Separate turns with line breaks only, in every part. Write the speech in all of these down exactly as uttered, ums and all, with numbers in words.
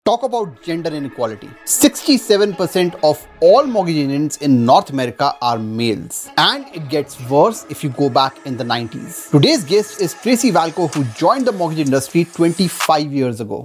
Talk about gender inequality. sixty-seven percent of all mortgage agents in North America are males. And it gets worse if you go back in the nineties. Today's guest is Tracy Valco, who joined the mortgage industry twenty-five years ago.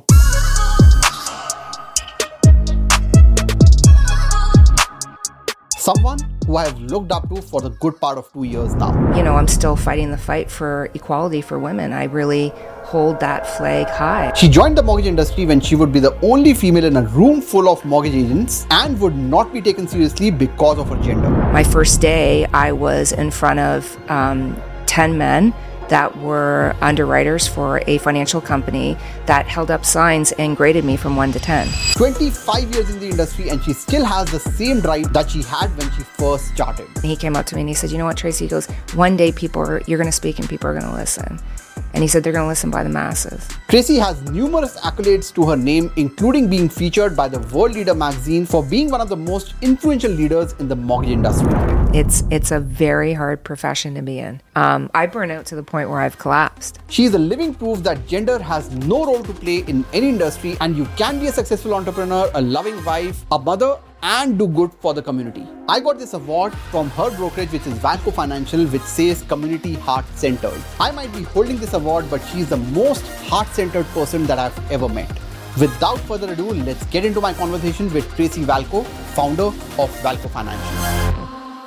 Someone who I have looked up to for the good part of two years now.
You know, I'm still fighting the fight for equality for women. I really hold that flag high.
She joined the mortgage industry when she would be the only female in a room full of mortgage agents and would not be taken seriously because of her gender.
My first day, I was in front of um, ten men that were underwriters for a financial company that held up signs and graded me from one to ten.
twenty-five years in the industry, and she still has the same drive that she had when she first started.
He came up to me and he said, "You know what, Tracy?" He goes, "One day people are, you're going to speak and people are going to listen." And he said, "They're going to listen by the masses."
Tracy has numerous accolades to her name, including being featured by the World Leader magazine for being one of the most influential leaders in the mortgage industry.
It's it's a very hard profession to be in. Um, I burn out to the point where I've collapsed.
She is a living proof that gender has no role to play in any industry, and you can be a successful entrepreneur, a loving wife, a mother, and do good for the community. I got this award from her brokerage, which is Valco Financial, which says Community Heart Centered. I might be holding this award, but she is the most heart-centered person that I've ever met. Without further ado, let's get into my conversation with Tracy Valco, founder of Valco Financial.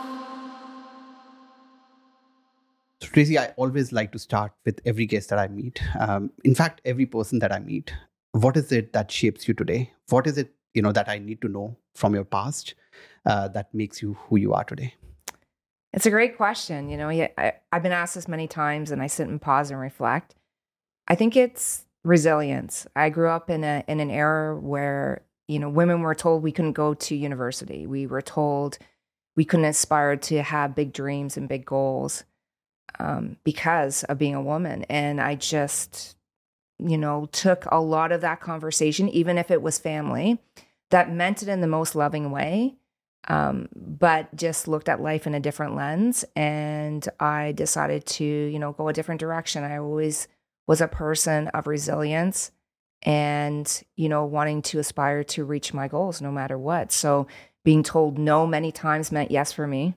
So Tracy, I always like to start with every guest that I meet. Um, in fact, every person that I meet. What is it that shapes you today? What is it, you know, that I need to know from your past uh, that makes you who you are today?
It's a great question. You know, I, I've been asked this many times, and I sit and pause and reflect. I think it's resilience. I grew up in a in an era where, you know, women were told we couldn't go to university. We were told we couldn't aspire to have big dreams and big goals um, because of being a woman. And I just, you know, took a lot of that conversation, even if it was family, that meant it in the most loving way, um, but just looked at life in a different lens. And I decided to, you know, go a different direction. I always was a person of resilience and, you know, wanting to aspire to reach my goals no matter what. So being told no many times meant yes for me.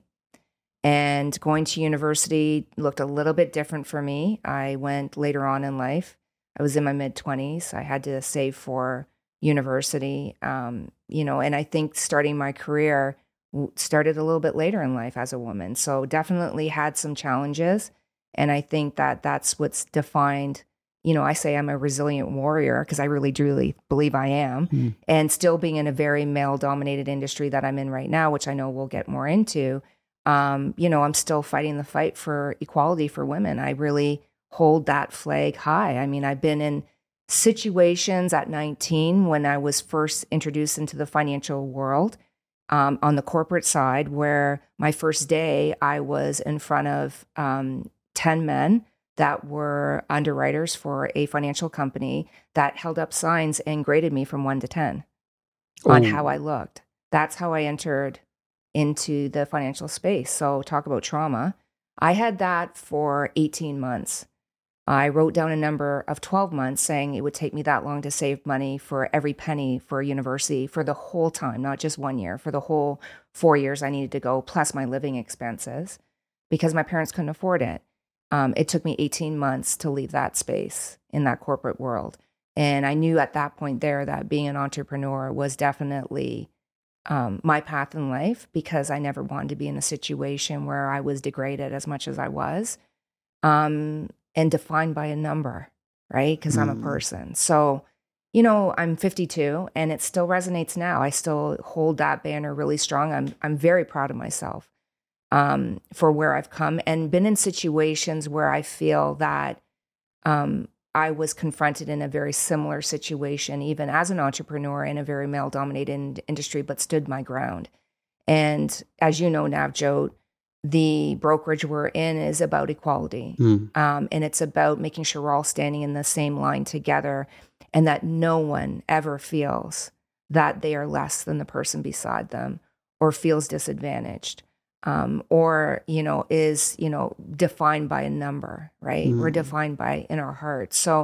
And going to university looked a little bit different for me. I went later on in life. I was in my mid-twenties. I had to save for university, um, you know, and I think starting my career started a little bit later in life as a woman. So definitely had some challenges. And I think that that's what's defined, you know, I say I'm a resilient warrior because I really, truly believe I am. Mm. And still being in a very male-dominated industry that I'm in right now, which I know we'll get more into, um, you know, I'm still fighting the fight for equality for women. I really hold that flag high. I mean, I've been in situations at nineteen when I was first introduced into the financial world um, on the corporate side, where my first day I was in front of um, ten men that were underwriters for a financial company that held up signs and graded me from one to ten on
oh.
how I looked. That's how I entered into the financial space. So talk about trauma. I had that for eighteen months. I wrote down a number of twelve months saying it would take me that long to save money for every penny for university for the whole time, not just one year, for the whole four years I needed to go, plus my living expenses, because my parents couldn't afford it. Um, it took me eighteen months to leave that space in that corporate world. And I knew at that point there that being an entrepreneur was definitely um, my path in life, because I never wanted to be in a situation where I was degraded as much as I was. Um, and defined by a number, right? Because mm. I'm a person. So, you know, I'm fifty-two and it still resonates now. I still hold that banner really strong. I'm I'm very proud of myself um, for where I've come and been in situations where I feel that um, I was confronted in a very similar situation, even as an entrepreneur in a very male-dominated in- industry, but stood my ground. And as you know, Navjot, the brokerage we're in is about equality. Mm. Um, and it's about making sure we're all standing in the same line together and that no one ever feels that they are less than the person beside them or feels disadvantaged um, or, you know, is, you know, defined by a number, right? Mm. We're defined by in our hearts. So,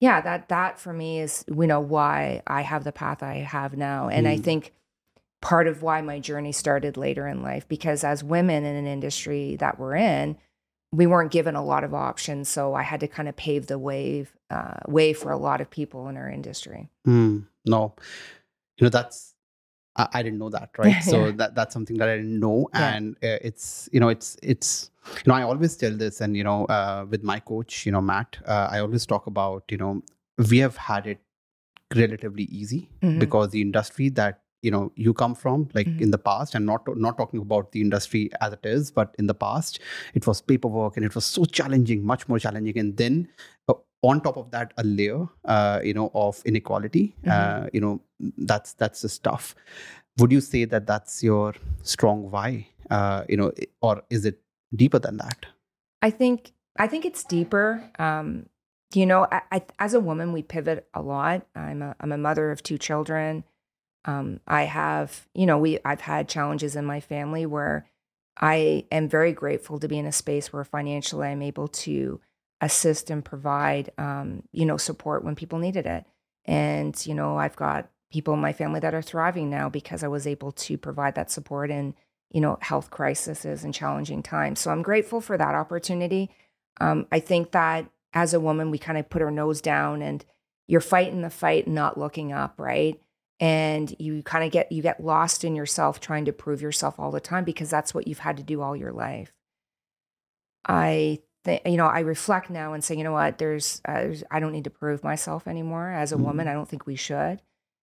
yeah, that that for me is, you know, why I have the path I have now. And I
Mm.
think part of why my journey started later in life, because as women in an industry that we're in, we weren't given a lot of options. So I had to kind of pave the way, uh, way for a lot of people in our industry.
Mm. No, you know, that's, I, I didn't know that, right? So
Yeah.
that that's something that I didn't know,
Yeah.
and uh, it's you know it's it's you know I always tell this, and you know uh, with my coach, you know Matt, uh, I always talk about you know we have had it relatively easy
Mhm.
because the industry that you know you come from, like
Mhm.
in the past, and not not talking about the industry as it is, but in the past, it was paperwork and it was so challenging, much more challenging, and then uh, on top of that, a layer, uh, you know, of inequality.
Mhm.
Uh, you know, that's that's just tough. Would you say that that's your strong why? Uh, you know, or is it deeper than that?
I think I think it's deeper. Um, you know, I, I, as a woman, we pivot a lot. I'm a I'm a mother of two children. Um, I have, you know, we I've had challenges in my family where I am very grateful to be in a space where financially I'm able to assist and provide, um, you know, support when people needed it. And you know, I've got people in my family that are thriving now because I was able to provide that support in, you know, health crises and challenging times. So I'm grateful for that opportunity. Um, I think that as a woman, we kind of put our nose down and you're fighting the fight, not looking up, right? And you kind of get you get lost in yourself trying to prove yourself all the time because that's what you've had to do all your life. I think, you know, I reflect now and say, you know what, there's, uh, there's I don't need to prove myself anymore as a woman. I don't think we should.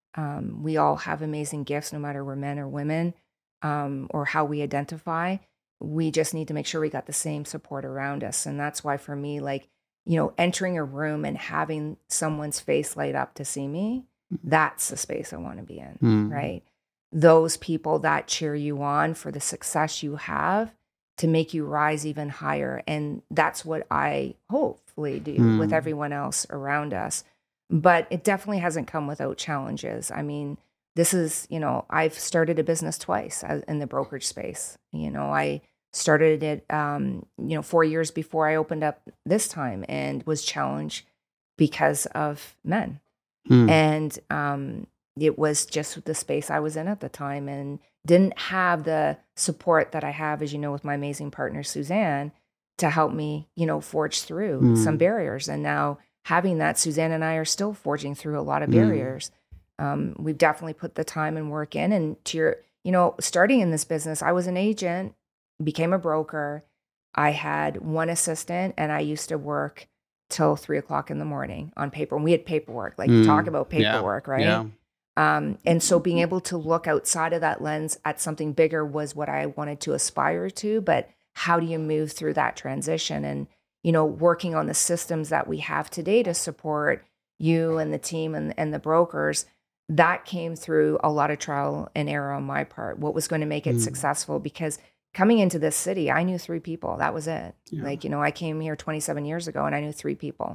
Um, we all have amazing gifts, no matter we're men or women, um, or how we identify. We just need to make sure we got the same support around us. And that's why for me, like, you know, entering a room and having someone's face light up to see me, that's the space I want to be in,
Mm.
right? Those people that cheer you on for the success you have to make you rise even higher. And that's what I hopefully do with
Mm.
everyone else around us. But it definitely hasn't come without challenges. I mean, this is, you know, I've started a business twice as- in the brokerage space. You know, I started it, um, you know, four years before I opened up this time and was challenged because of men.
Mm.
And um, it was just the space I was in at the time and didn't have the support that I have, as you know, with my amazing partner, Suzanne, to help me, you know, forge through
Mm.
some barriers. And now having that, Suzanne and I are still forging through a lot of
Mm.
barriers. Um, we've definitely put the time and work in. And to your, you know, starting in this business, I was an agent, became a broker. I had one assistant and I used to work till three o'clock in the morning on paper. And we had paperwork, like
Mm.
talk about
Yeah.
paperwork, right?
Yeah.
Um, and so being able to look outside of that lens at something bigger was what I wanted to aspire to. But how do you move through that transition? And, you know, working on the systems that we have today to support you and the team and, and the brokers, that came through a lot of trial and error on my part. What was going to make it
Mm.
successful? Because coming into this city, I knew three people. That was it.
Yeah.
Like, you know, I came here twenty-seven years ago and I knew three people.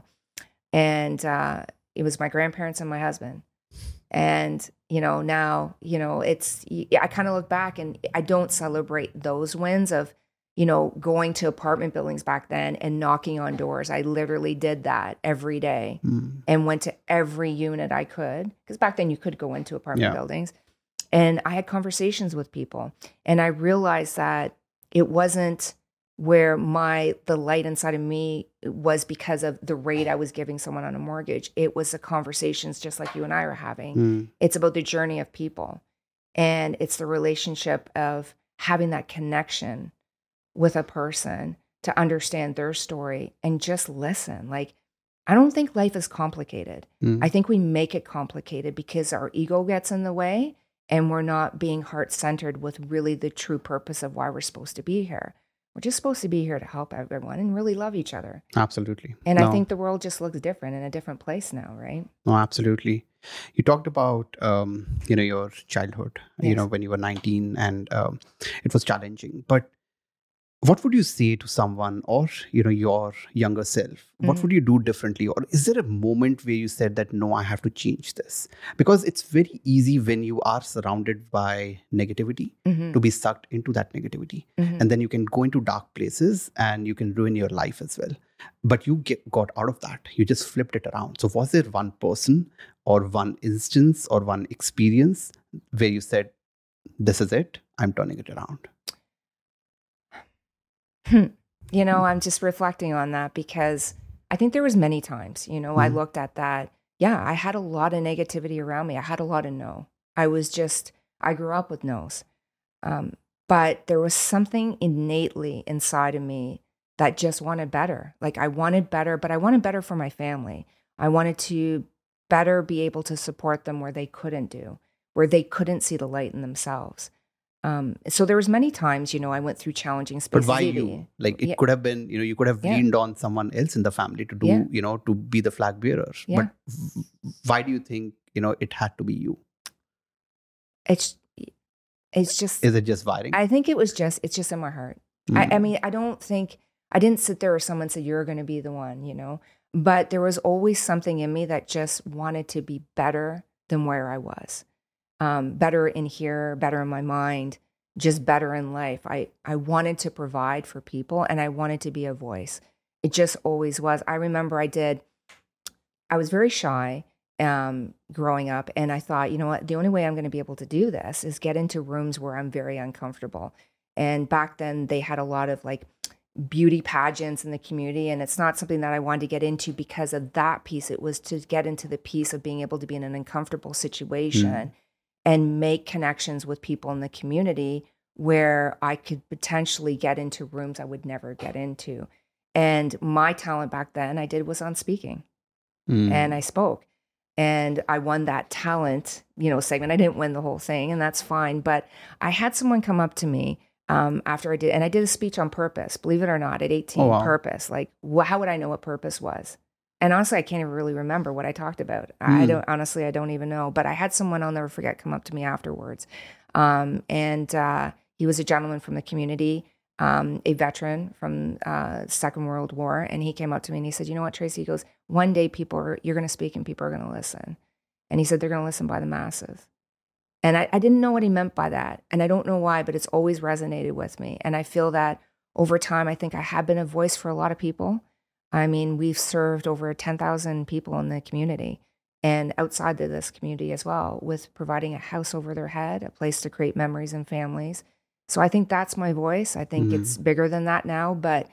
And uh, it was my grandparents and my husband. And, you know, now, you know, it's, I kind of look back and I don't celebrate those wins of, you know, going to apartment buildings back then and knocking on doors. I literally did that every day
Mm.
and went to every unit I could. Because back then you could go into apartment
Yeah.
buildings. And I had conversations with people. And I realized that it wasn't where my the light inside of me was because of the rate I was giving someone on a mortgage. It was the conversations just like you and I are having.
Mm.
It's about the journey of people. And it's the relationship of having that connection with a person to understand their story and just listen. Like, I don't think life is complicated.
Mm.
I think we make it complicated because our ego gets in the way and we're not being heart-centered with really the true purpose of why we're supposed to be here. We're just supposed to be here to help everyone and really love each other.
Absolutely.
And
No.
I think the world just looks different in a different place now, right?
No, absolutely. You talked about, um, you know, your childhood, you
Yes.
know, when you were nineteen, and um, it was challenging. But what would you say to someone, or you know, your younger self? What
Mhm.
would you do differently? Or is there a moment where you said that, no, I have to change this? Because it's very easy when you are surrounded by negativity
Mhm.
to be sucked into that negativity.
Mhm.
And then you can go into dark places and you can ruin your life as well. But you get, got out of that. You just flipped it around. So was there one person or one instance or one experience where you said, this is it, I'm turning it around?
You know, I'm just reflecting on that because I think there was many times, you know, I
Mhm.
looked at that. Yeah, I had a lot of negativity around me. I had a lot of no. I was just, I grew up with no's. Um, but there was something innately inside of me that just wanted better. Like I wanted better, but I wanted better for my family. I wanted to better be able to support them where they couldn't do, where they couldn't see the light in themselves. Um, so there was many times, you know, I went through challenging
But
spaces.
why
even-
you? Like it
Yeah,
could have been, you know, you could have
Yeah.
leaned on someone else in the family to do,
Yeah.
you know, to be the flag bearer.
Yeah.
But v- why do you think, you know, it had to be you?
it's it's just.
Is it just wiring?
I think it was just. It's just in my heart. I, I
Mm.
mean, I don't think I didn't sit there or someone said you're going to be the one, you know. But there was always something in me that just wanted to be better than where I was, um, better in here, better in my mind, just better in life. I I wanted to provide for people, and I wanted to be a voice. It just always was. I remember I did. I was very shy um, growing up, and I thought, you know what, the only way I'm going to be able to do this is get into rooms where I'm very uncomfortable. And back then, they had a lot of like beauty pageants in the community, and it's not something that I wanted to get into because of that piece. It was to get into the piece of being able to be in an uncomfortable situation
Mm.
and make connections with people in the community where I could potentially get into rooms I would never get into. And my talent back then, I did was on speaking.
Mm.
And I spoke, and I won that talent, you know, segment. I didn't win the whole thing, and that's fine. But I had someone come up to me um, after I did, and I did a speech on purpose, believe it or not, at eighteen,
Oh, wow.
purpose. Like, wh- how would I know what purpose was? And honestly, I can't even really remember what I talked about. I I
Mm.
don't, honestly, I don't even know. But I had someone I'll never forget come up to me afterwards. Um, and uh, he was a gentleman from the community, um, a veteran from uh, Second World War. And he came up to me and he said, you know what, Tracy? He goes, one day people are, you're going to speak and people are going to listen. And he said, they're going to listen by the masses. And I, I didn't know what he meant by that. And I don't know why, but it's always resonated with me. And I feel that over time, I think I have been a voice for a lot of people. I mean, we've served over ten thousand people in the community and outside of this community as well, with providing a house over their head, a place to create memories and families. So I think that's my voice. I think
Mhm.
it's bigger than that now. But,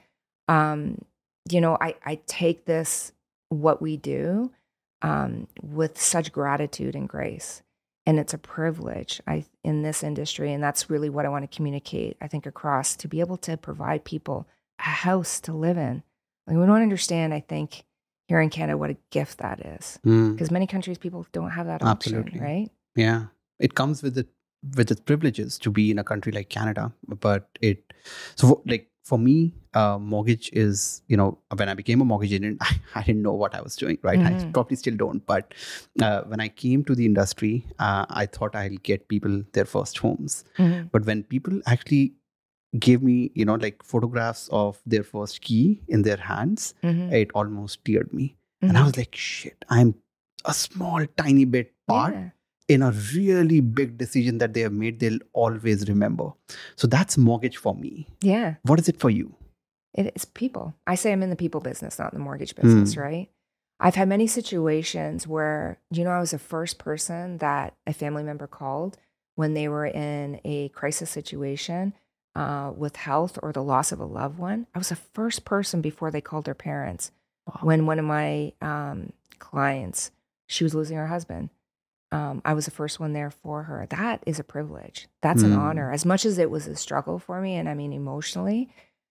um, you know, I, I take this, what we do, um, with such gratitude and grace. And it's a privilege I, in this industry. And that's really what I want to communicate, I think, across, to be able to provide people a house to live in. Like, we don't understand, I think, here in Canada, what a gift that is.
Mm.
Because many countries, people don't have that option,
Absolutely.
right?
Yeah, it comes with it with its privileges to be in a country like Canada. But it so like for me, uh, mortgage is, you know, when I became a mortgage agent, I, I didn't know what I was doing. Right, I
Mhm.
probably still don't. But uh, when I came to the industry, uh, I thought I'll get people their first homes.
Mhm.
But when people actually gave me, you know, like photographs of their first key in their hands,
Mhm.
it almost teared me. And I
Mhm.
was like, shit, I'm a small, tiny bit part
Yeah.
in a really big decision that they have made, they'll always remember. So that's mortgage for me.
Yeah.
What is it for you?
It is people. I say I'm in the people business, not in the mortgage business,
Mm.
right? I've had many situations where, you know, I was the first person that a family member called when they were in a crisis situation uh, with health or the loss of a loved one. I was the first person before they called their parents.
Wow.
When one of my um, clients, she was losing her husband. Um, I was the first one there for her. That is a privilege. That's an
Mm.
honor. As much as it was a struggle for me, and I mean emotionally,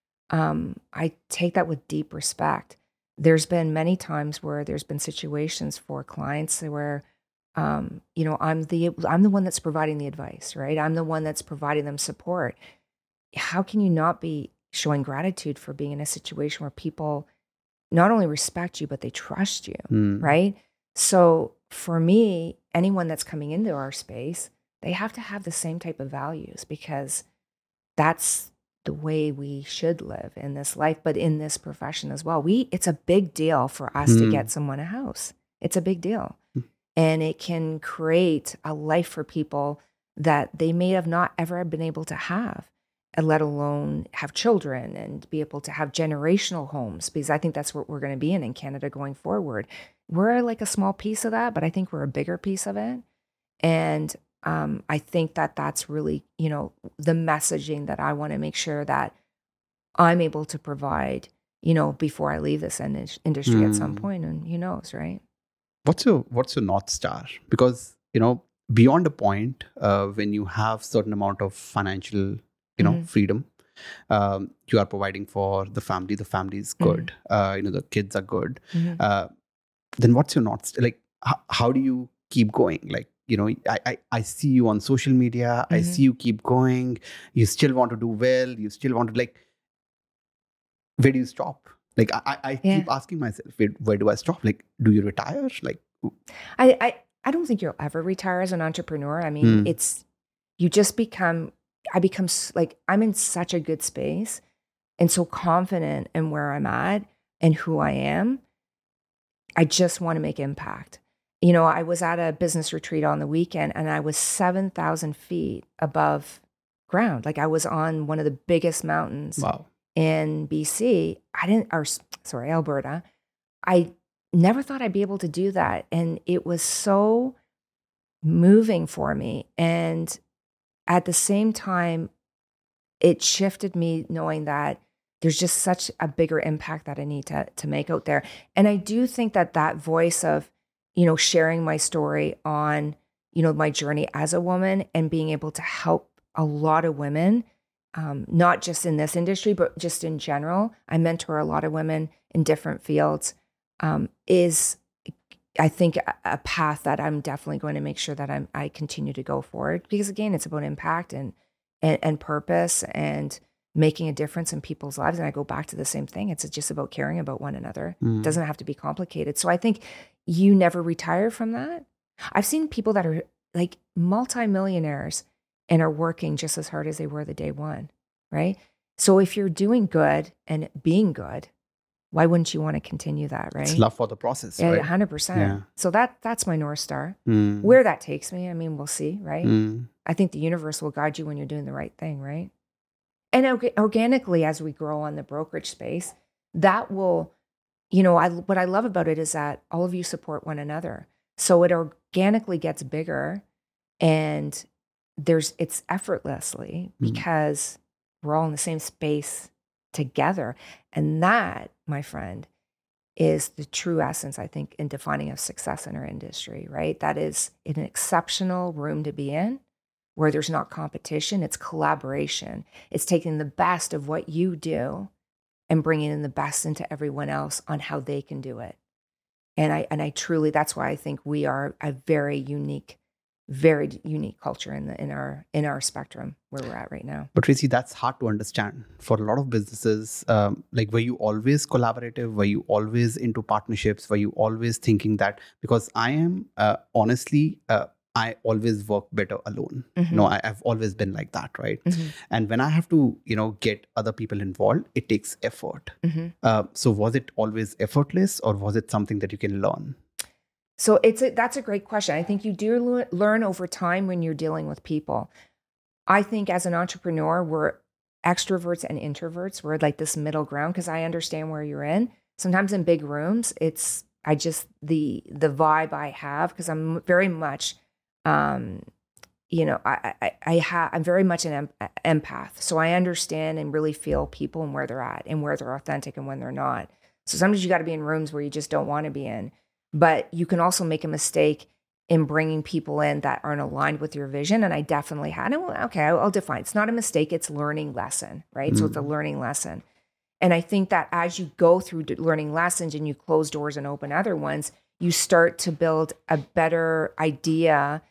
um, I take that with deep respect. There's been many times where there's been situations for clients where, um, you know, I'm the I'm the one that's providing the advice, right? I'm the one that's providing them support. How can you not be showing gratitude for being in a situation where people not only respect you, but they trust you,
Mm.
right? So for me, anyone that's coming into our space, they have to have the same type of values, because that's the way we should live in this life, but in this profession as well. We it's a big deal for us mm. to get someone a house. It's a big deal. Mm. And it can create a life for people that they may have not ever been able to have, let alone have children and be able to have generational homes, because I think that's what we're going to be in in Canada going forward. We're like a small piece of that, but I think we're a bigger piece of it. And um, I think that that's really, you know, the messaging that I want to make sure that I'm able to provide, you know, before I leave this in- industry mm. at some point. And who knows, right?
What's your, what's your North Star? Because, you know, beyond a point, uh, when you have certain amount of financial, you know, mm-hmm. freedom, um, you are providing for the family, the family is good, mm-hmm. uh, you know, the kids are good. Mm-hmm. Uh, then what's your North Star? Like, h- how do you keep going? Like, you know, I, I, I see you on social media. Mm-hmm. I see you keep going. You still want to do well. You still want to, like, where do you stop? Like, I, I yeah. keep asking myself, where, where do I stop? Like, do you retire? Like,
I, I, I don't think you'll ever retire as an entrepreneur. I mean, mm. it's, you just become, I become like, I'm in such a good space and so confident in where I'm at and who I am. I just want to make impact. You know, I was at a business retreat on the weekend and I was seven thousand feet above ground. Like I was on one of the biggest mountains
wow.
in B C. I didn't, or sorry, Alberta. I never thought I'd be able to do that. And it was so moving for me. And at the same time, it shifted me knowing that there's just such a bigger impact that I need to, to make out there. And I do think that that voice of, you know, sharing my story on, you know, my journey as a woman and being able to help a lot of women, um, not just in this industry, but just in general. I mentor a lot of women in different fields, um, is, I think, a, a path that I'm definitely going to make sure that I'm, I continue to go forward. Because again, it's about impact and, and, and purpose and making a difference in people's lives. And I go back to the same thing. It's just about caring about one another. Mm. It doesn't have to be complicated. So I think you never retire from that. I've seen people that are like multimillionaires and are working just as hard as they were the day one, right? So if you're doing good and being good, why wouldn't you want to continue that, right?
It's love for the process,
yeah,
right?
one hundred percent.
Yeah.
So that that's my North Star.
Mm.
Where that takes me, I mean, we'll see, right?
Mm.
I think the universe will guide you when you're doing the right thing, right? And orga- organically, as we grow on the brokerage space, that will, you know, I, what I love about it is that all of you support one another. So it organically gets bigger and there's, it's effortlessly because mm. we're all in the same space together. And that, my friend, is the true essence, I think, in defining of success in our industry, right? That is an exceptional room to be in, where there's not competition, it's collaboration. It's taking the best of what you do and bringing in the best into everyone else on how they can do it. And I and I truly, that's why I think we are a very unique, very unique culture in the in our in our spectrum where we're at right now.
But Tracy, that's hard to understand for a lot of businesses. Um, like, were you always collaborative? Were you always into partnerships? Were you always thinking that? Because I am uh, honestly. Uh, I always work better alone. Mm-hmm. No, I, I've always been like that, right? Mm-hmm. And when I have to, you know, get other people involved, it takes effort. Mm-hmm. Uh, so was it always effortless, or was it something that you can learn?
So it's a, that's a great question. I think you do le- learn over time when you're dealing with people. I think as an entrepreneur, we're extroverts and introverts. We're like this middle ground because I understand where you're in. Sometimes in big rooms, it's I just the the vibe I have because I'm very much. Um, you know, I, I, I have, I'm very much an em- empath. So I understand and really feel people and where they're at and where they're authentic and when they're not. So sometimes you got to be in rooms where you just don't want to be in, but you can also make a mistake in bringing people in that aren't aligned with your vision. And I definitely had, okay, I'll, I'll define. It's not a mistake. It's learning lesson, right? Mm. So it's a learning lesson. And I think that as you go through learning lessons and you close doors and open other ones, you start to build a better idea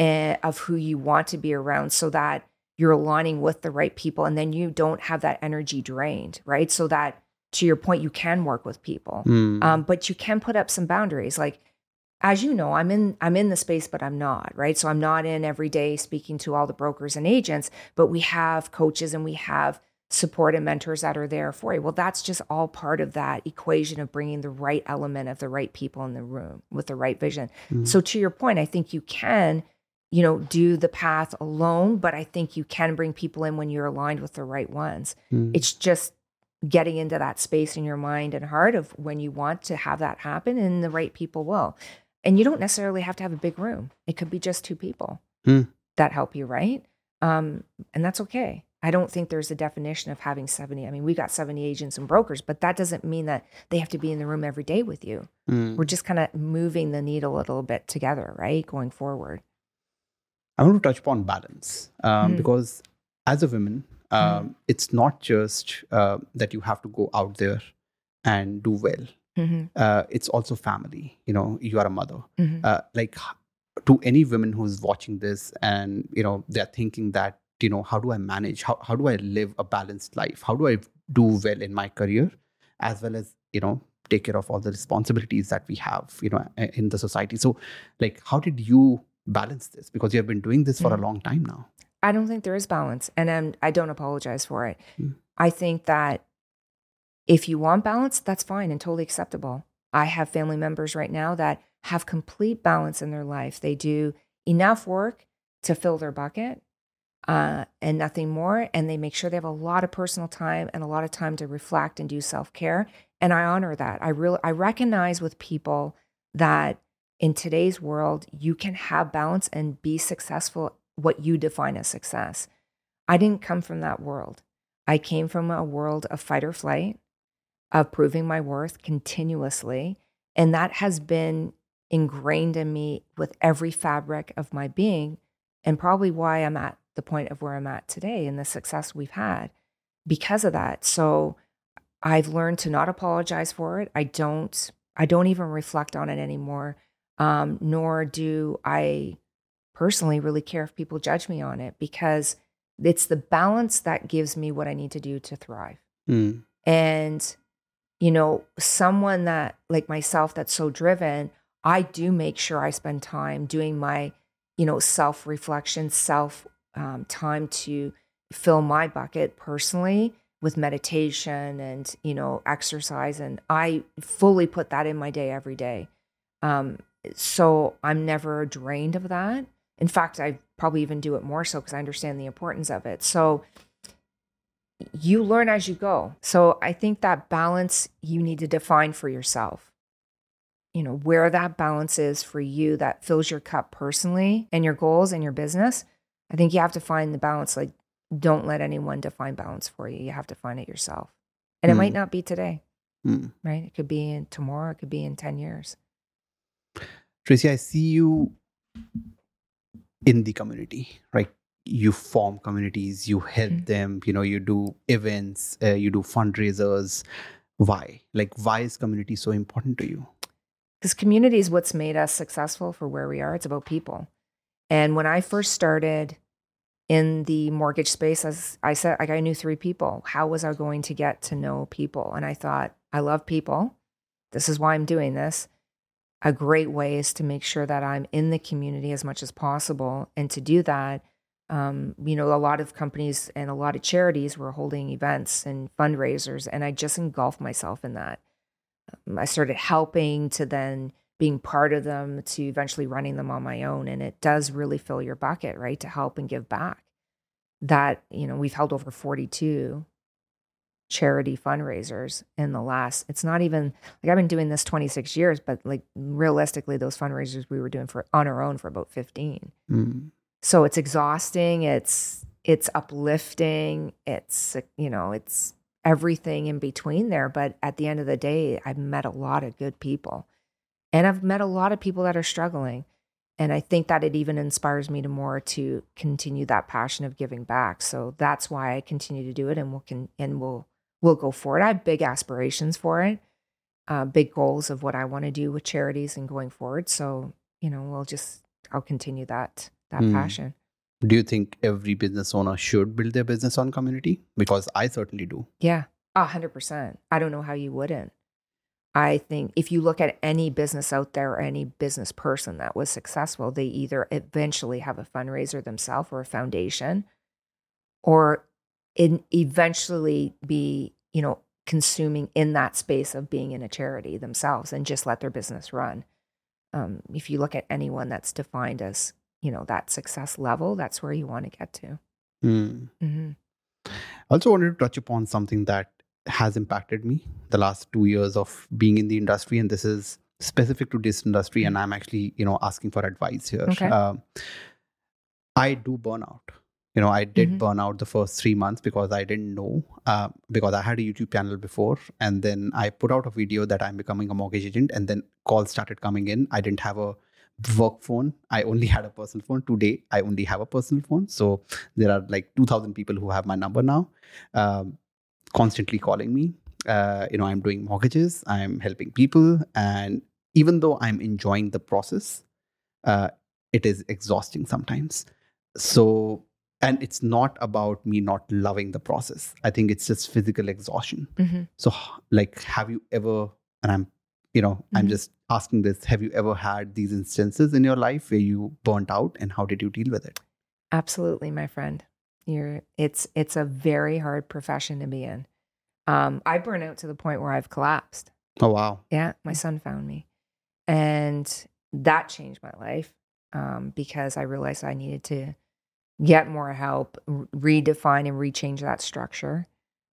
of who you want to be around so that you're aligning with the right people and then you don't have that energy drained, right? So that, to your point, you can work with people, mm. um, but you can put up some boundaries. Like, as you know, I'm in I'm in the space, but I'm not, right? So I'm not in every day speaking to all the brokers and agents, but we have coaches and we have support and mentors that are there for you. Well, that's just all part of that equation of bringing the right element of the right people in the room with the right vision. Mm. So to your point, I think you can, you know, do the path alone, but I think you can bring people in when you're aligned with the right ones. Mm. It's just getting into that space in your mind and heart of when you want to have that happen, and the right people will. And you don't necessarily have to have a big room. It could be just two people mm. that help you, right? Um, and that's okay. I don't think there's a definition of having seventy. I mean, we got seventy agents and brokers, but that doesn't mean that they have to be in the room every day with you. Mm. We're just kind of moving the needle a little bit together, right? Going forward.
I want to touch upon balance um, mm. because as a woman, um, mm. it's not just uh, that you have to go out there and do well. Mm-hmm. Uh, it's also family. You know, you are a mother. Mm-hmm. Uh, like to any woman who's watching this and, you know, they're thinking that, you know, how do I manage? How, how do I live a balanced life? How do I do well in my career as well as, you know, take care of all the responsibilities that we have, you know, in the society? So like, how did you balance this? Because you have been doing this for mm. a long time now.
I don't think there is balance, and I'm, I don't apologize for it. Mm. I think that if you want balance, that's fine and totally acceptable. I have family members right now that have complete balance in their life. They do enough work to fill their bucket uh, and nothing more. And they make sure they have a lot of personal time and a lot of time to reflect and do self-care. And I honor that. I really, I recognize with people that in today's world, you can have balance and be successful, what you define as success. I didn't come from that world. I came from a world of fight or flight, of proving my worth continuously. And that has been ingrained in me with every fabric of my being, and probably why I'm at the point of where I'm at today and the success we've had because of that. So I've learned to not apologize for it. I don't, I don't even reflect on it anymore. Um, nor do I personally really care if people judge me on it, because it's the balance that gives me what I need to do to thrive. Mm. And, you know, someone that like myself, that's so driven, I do make sure I spend time doing my, you know, self-reflection, self um, time to fill my bucket personally with meditation and, you know, exercise. And I fully put that in my day every day. Um, so I'm never drained of that. In fact, I probably even do it more so because I understand the importance of it. So you learn as you go. So I think that balance you need to define for yourself. You know, where that balance is for you that fills your cup personally and your goals and your business. I think you have to find the balance. Like, don't let anyone define balance for you. You have to find it yourself. And mm. it might not be today, mm. right? It could be in tomorrow. It could be in ten years.
Tracy, I see you in the community, right? You form communities, you help mm. them, you know, you do events, uh, you do fundraisers. Why? Like, why is community so important to you?
Because community is what's made us successful for where we are. It's about people. And when I first started in the mortgage space, as I said, like I knew three people. How was I going to get to know people? And I thought, I love people. This is why I'm doing this. A great way is to make sure that I'm in the community as much as possible. And to do that, um, you know, a lot of companies and a lot of charities were holding events and fundraisers, and I just engulfed myself in that. Um, I started helping to then being part of them to eventually running them on my own. And it does really fill your bucket, right? To help and give back. That, you know, we've held over forty-two charity fundraisers in the last, it's not even, like I've been doing this twenty-six years, but like realistically, those fundraisers we were doing for on our own for about fifteen. Mm. So it's exhausting. It's, it's uplifting. It's, you know, it's everything in between there. But at the end of the day, I've met a lot of good people, and I've met a lot of people that are struggling. And I think that it even inspires me to more to continue that passion of giving back. So that's why I continue to do it, and we'll can, and we'll, we'll go forward. I have big aspirations for it, uh, big goals of what I want to do with charities and going forward. So, you know, we'll just, I'll continue that, that mm. passion.
Do you think every business owner should build their business on community? Because I certainly do.
Yeah, a hundred percent. I don't know how you wouldn't. I think if you look at any business out there, or any business person that was successful, they either eventually have a fundraiser themselves or a foundation, or in eventually be, you know, consuming in that space of being in a charity themselves and just let their business run. Um, if you look at anyone that's defined as, you know, that success level, that's where you want to get to.
Mm.
Mm-hmm.
I also wanted to touch upon something that has impacted me the last two years of being in the industry. And this is specific to this industry. Mm-hmm. And I'm actually, you know, asking for advice here.
Okay.
Uh, I do burn out. You know, I did mm-hmm. burn out the first three months because I didn't know, uh, because I had a YouTube channel before. And then I put out a video that I'm becoming a mortgage agent. And then calls started coming in. I didn't have a work phone. I only had a personal phone. Today, I only have a personal phone. So there are like two thousand people who have my number now, um, constantly calling me. Uh, you know, I'm doing mortgages. I'm helping people. And even though I'm enjoying the process, uh, it is exhausting sometimes. So... And it's not about me not loving the process. I think it's just physical exhaustion. Mm-hmm. So like, have you ever, and I'm, you know, mm-hmm. I'm just asking this, have you ever had these instances in your life where you burnt out, and how did you deal with it?
Absolutely, my friend. You're, it's, it's a very hard profession to be in. Um, I burn out to the point where I've collapsed.
Oh, wow.
Yeah. My son found me, and that changed my life, um, because I realized I needed to get more help, redefine and rechange that structure.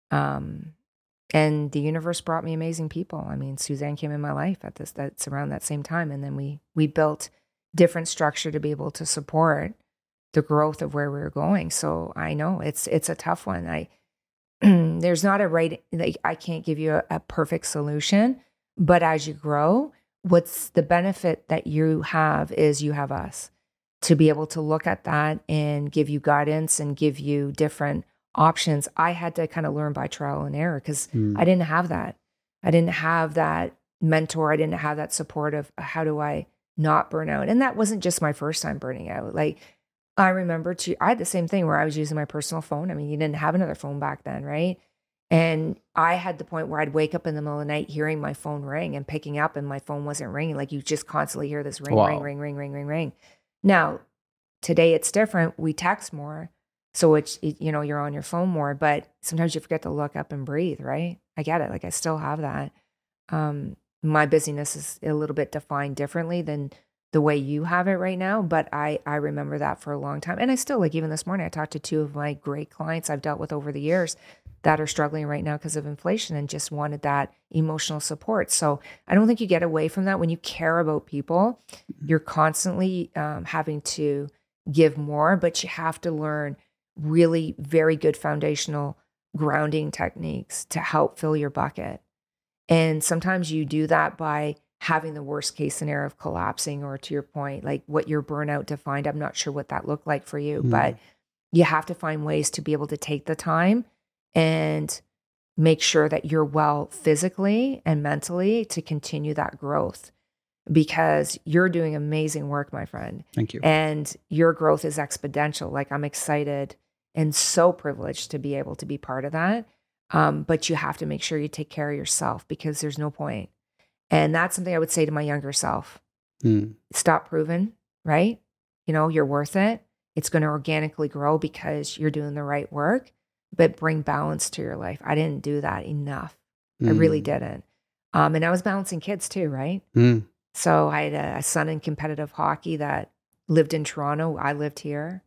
Um, and the universe brought me amazing people. I mean, Suzanne came in my life at this, that's around that same time. And then we, we built different structure to be able to support the growth of where we were going. So I know it's, it's a tough one. I, there's not a right, like, I can't give you a, a perfect solution, but as you grow, what's the benefit that you have is you have us to be able to look at that and give you guidance and give you different options. I had to kind of learn by trial and error because mm. I didn't have that. I didn't have that mentor. I didn't have that support of how do I not burn out? And that wasn't just my first time burning out. Like, I remember to, I had the same thing where I was using my personal phone. I mean, you didn't have another phone back then, right? And I had the point where I'd wake up in the middle of the night hearing my phone ring and picking up, and my phone wasn't ringing. Like, you just constantly hear this ring, wow. ring, ring, ring, ring, ring, ring. Now, today it's different. We text more. So it's, it, you know, you're on your phone more, but sometimes you forget to look up and breathe, right? I get it. Like, I still have that. Um, my busyness is a little bit defined differently than the way you have it right now. But I, I remember that for a long time. And I still, like, even this morning, I talked to two of my great clients I've dealt with over the years that are struggling right now because of inflation and just wanted that emotional support. So I don't think you get away from that. When you care about people, you're constantly um, having to give more, but you have to learn really very good foundational grounding techniques to help fill your bucket. And sometimes you do that by having the worst case scenario of collapsing, or to your point, like what your burnout defined. I'm not sure what that looked like for you, mm. but you have to find ways to be able to take the time and make sure that you're well physically and mentally to continue that growth, because you're doing amazing work, my friend.
Thank you.
And your growth is exponential. Like, I'm excited and so privileged to be able to be part of that. Um, but you have to make sure you take care of yourself, because there's no point. And that's something I would say to my younger self. Mm. Stop proving, right? You know, you're worth it. It's going to organically grow because you're doing the right work. But bring balance to your life. I didn't do that enough. Mm. I really didn't. Um, and I was balancing kids too, right? Mm. So I had a, a son in competitive hockey that lived in Toronto. I lived here.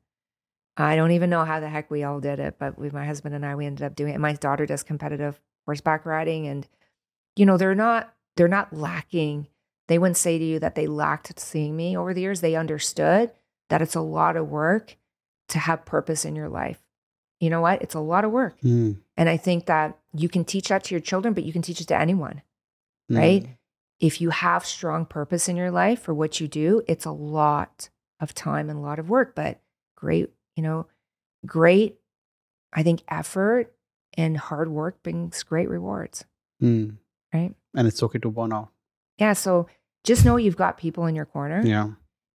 I don't even know how the heck we all did it, but with my husband and I, we ended up doing it. My daughter does competitive horseback riding, and you know, they're not they're not lacking. They wouldn't say to you that they lacked seeing me over the years. They understood that it's a lot of work to have purpose in your life. You know what? It's a lot of work. Mm. And I think that you can teach that to your children, but you can teach it to anyone, mm. right? If you have strong purpose in your life for what you do, it's a lot of time and a lot of work, but great, you know, great, I think, effort and hard work brings great rewards, mm. right?
And it's okay to burn out.
Yeah. So just know you've got people in your corner.
Yeah.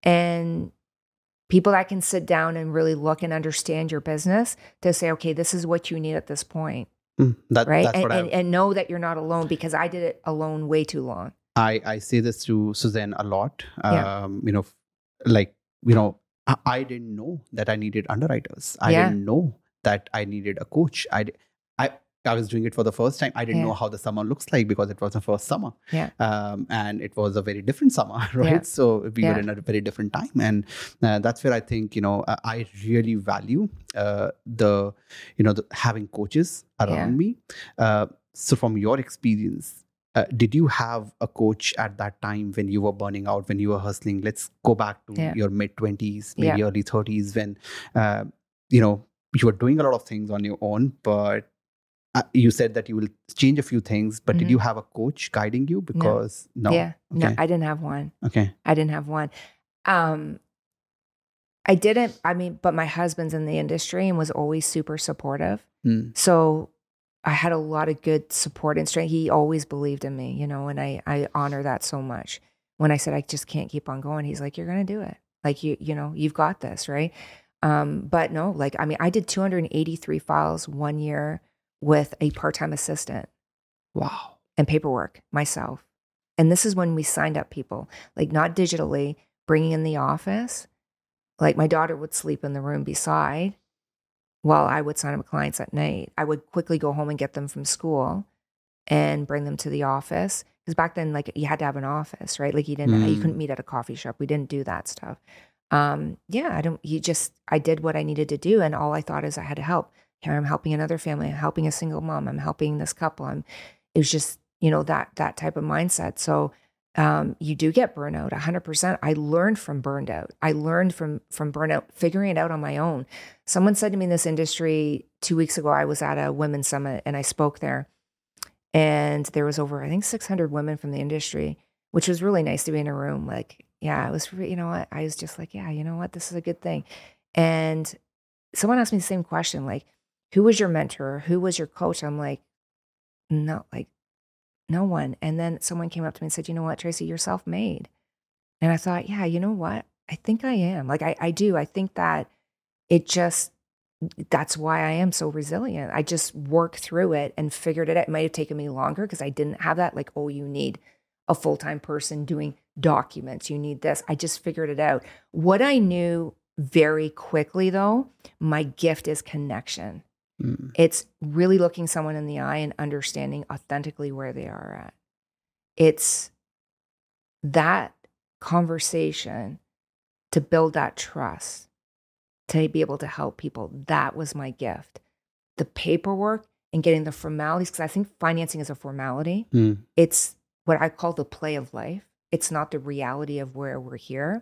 And people that can sit down and really look and understand your business to say, okay, this is what you need at this point.
Mm, that,
right.
That's
and,
what
and,
I,
and know that you're not alone, because I did it alone way too long.
I, I say this to Suzanne a lot.
Yeah.
Um, you know, like, you know, I, I didn't know that I needed underwriters. I
yeah.
didn't know that I needed a coach. I, I, I was doing it for the first time. I didn't
Yeah.
know how the summer looks like because it was the first summer.
Yeah.
Um, and it was a very different summer, right?
Yeah.
So we
Yeah.
were in a very different time. And uh, that's where I think, you know, uh, I really value uh, the, you know, the, having coaches around
Yeah.
me. Uh, so from your experience, uh, did you have a coach at that time when you were burning out, when you were hustling? Let's go back to
Yeah.
your mid twenties, maybe
Yeah.
early thirties, when, uh, you know, you were doing a lot of things on your own, but Uh, you said that you will change a few things, but
Mhm.
did you have a coach guiding you? Because no,
Yeah. No,
Okay.
I didn't have one.
okay,
I didn't have one. Um, I didn't, I mean, but my husband's in the industry and was always super supportive.
Hmm.
So I had a lot of good support and strength. He always believed in me, you know, and I, I honor that so much. When I said, I just can't keep on going, he's like, you're going to do it. Like, you, you know, you've got this, right? Um, but no, like, I mean, I did two hundred eighty-three files one year with a part-time assistant
Wow.
and paperwork myself. And this is when we signed up people, like not digitally, bringing in the office. Like my daughter would sleep in the room beside while I would sign up clients at night. I would quickly go home and get them from school and bring them to the office. Because back then, like you had to have an office, right? Like you didn't, you
Mm.
couldn't meet at a coffee shop. We didn't do that stuff. Um, yeah, I don't, you just, I did what I needed to do. And all I thought is I had to help. Here I'm helping another family, I'm helping a single mom, I'm helping this couple. I'm, it was just, you know, that, that type of mindset. So um, you do get burnout one hundred percent. I learned from burned out. I learned from, from burnout, figuring it out on my own. Someone said to me in this industry two weeks ago, I was at a women's summit and I spoke there and there was over, I think six hundred women from the industry, which was really nice to be in a room. Like, yeah, it was, you know what? I was just like, yeah, you know what? This is a good thing. And someone asked me the same question, like, who was your mentor? Who was your coach? I'm like, no, like no one. And then someone came up to me and said, you know what, Tracy, you're self-made. And I thought, yeah, you know what? I think I am. Like I, I do. I think that it just, that's why I am so resilient. I just worked through it and figured it out. It might have taken me longer because I didn't have that. Like, oh, you need a full-time person doing documents. You need this. I just figured it out. What I knew very quickly though, my gift is connection.
Mm.
It's really looking someone in the eye and understanding authentically where they are at. It's that conversation to build that trust, to be able to help people. That was my gift. The paperwork and getting the formalities, because I think financing is a formality.
Mm.
It's what I call the play of life. It's not the reality of where we're here.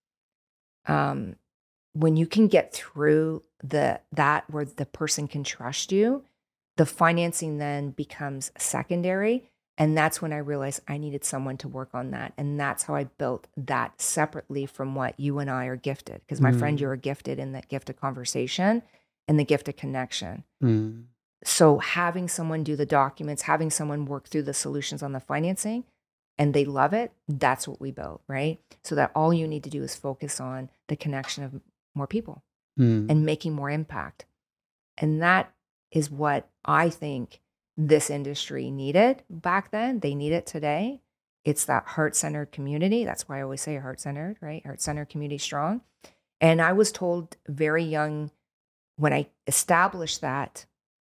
Um, when you can get through the that where the person can trust you, the financing then becomes secondary. And that's when I realized I needed someone to work on that. And that's how I built that separately from what you and I are gifted. Because my
Mm.
friend, you're gifted in that gift of conversation and the gift of connection.
Mm.
So having someone do the documents, having someone work through the solutions on the financing, and they love it, that's what we built, right? So that all you need to do is focus on the connection of more people
Mm.
and making more impact. And that is what I think this industry needed back then. They need it today. It's that heart-centered community. That's why I always say heart-centered, right? Heart-centered community strong. And I was told very young when I established that,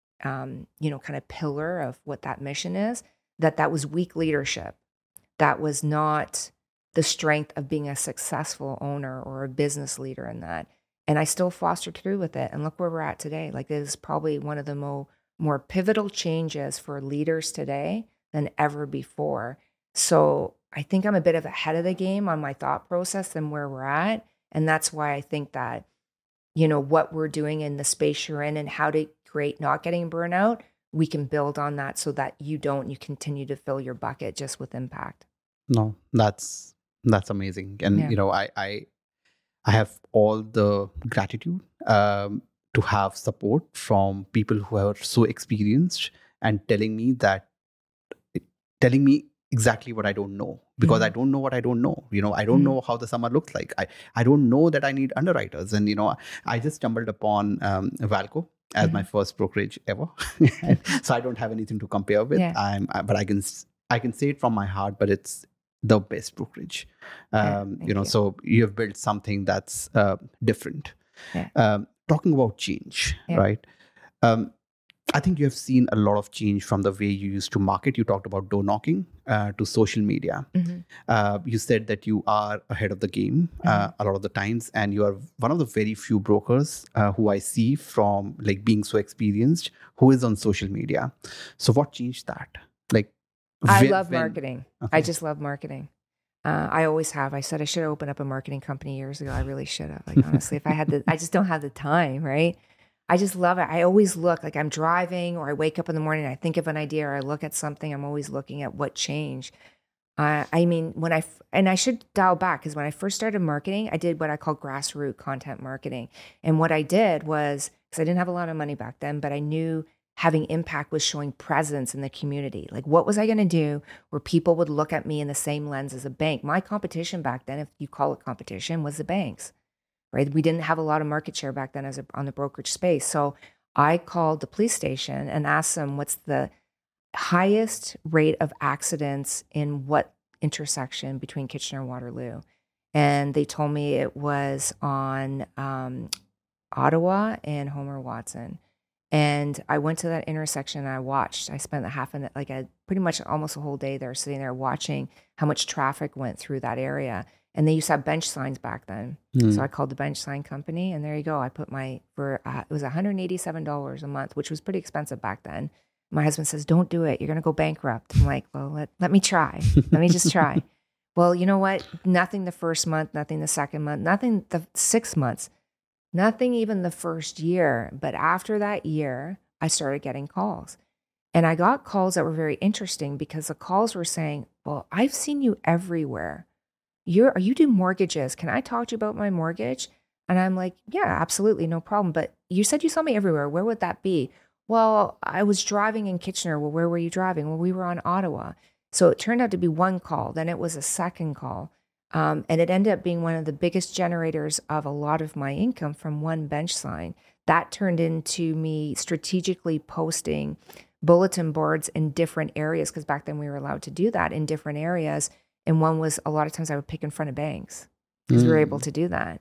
um, you know, kind of pillar of what that mission is, that that was weak leadership. That was not the strength of being a successful owner or a business leader in that. And I still fostered through with it. And look where we're at today. Like it is probably one of the mo- more pivotal changes for leaders today than ever before. So I think I'm a bit of ahead of the game on my thought process than where we're at. And that's why I think that, you know, what we're doing in the space you're in and how to create not getting burnout, we can build on that so that you don't, you continue to fill your bucket just with impact.
No, that's that's amazing. And
Yeah.
you know, I I I have all the gratitude um, to have support from people who are so experienced and telling me that, telling me exactly what I don't know, because
Mhm.
I don't know what I don't know. You know, I don't
Mhm.
know how the summer looks like. I, I don't know that I need underwriters. And, you know, I just stumbled upon um, Valco as my first brokerage ever. So I don't have anything to compare with.
Yeah.
I'm, I, but I can, s- I can say it from my heart, but it's the best brokerage.
Yeah,
Um,
thank
you know,
you.
so you have built something that's uh, different.
Yeah.
Um, talking about change,
Yeah.
right? Um, I think you have seen a lot of change from the way you used to market. You talked about door knocking uh, to social media.
Mm-hmm.
Uh, you said that you are ahead of the game uh,
Mm-hmm.
a lot of the times, and you are one of the very few brokers uh, who I see from like being so experienced who is on social media. So what changed that? Like,
I
when-
love
when-
marketing.
Okay.
I just love marketing. Uh, I always have. I said I should have opened up a marketing company years ago. I really should have. Like, honestly, if I had the, I just don't have the time, right? I just love it. I always look like I'm driving or I wake up in the morning, I think of an idea or I look at something. I'm always looking at what changed. Uh, I mean, when I, f- and I should dial back because when I first started marketing, I did what I call grassroots content marketing. And what I did was, because I didn't have a lot of money back then, but I knew having impact was showing presence in the community. Like, what was I going to do where people would look at me in the same lens as a bank? My competition back then, if you call it competition, was the banks, right? We didn't have a lot of market share back then as a, on the brokerage space. So I called the police station and asked them what's the highest rate of accidents in what intersection between Kitchener and Waterloo. And they told me it was on um, Ottawa and Homer Watson. And I went to that intersection and I watched. I spent a half an like a pretty much almost a whole day there sitting there watching how much traffic went through that area. And they used to have bench signs back then.
Hmm.
So I called the bench sign company and there you go. I put my, for, uh, it was one hundred eighty-seven dollars a month, which was pretty expensive back then. My husband says, don't do it. You're going to go bankrupt. I'm like, well, let, let me try. Let me just try. Well, you know what? Nothing the first month, nothing the second month, nothing the six months, nothing even the first year. But after that year, I started getting calls. And I got calls that were very interesting because the calls were saying, well, I've seen you everywhere. You're, are you do mortgages? Can I talk to you about my mortgage? And I'm like, yeah, absolutely. No problem. But you said you saw me everywhere. Where would that be? Well, I was driving in Kitchener. Well, where were you driving? Well, we were on Ottawa. So it turned out to be one call. Then it was a second call. Um, and it ended up being one of the biggest generators of a lot of my income from one bench sign. That turned into me strategically posting bulletin boards in different areas, because back then we were allowed to do that in different areas. And one was a lot of times I would pick in front of banks because mm. we were able to do that.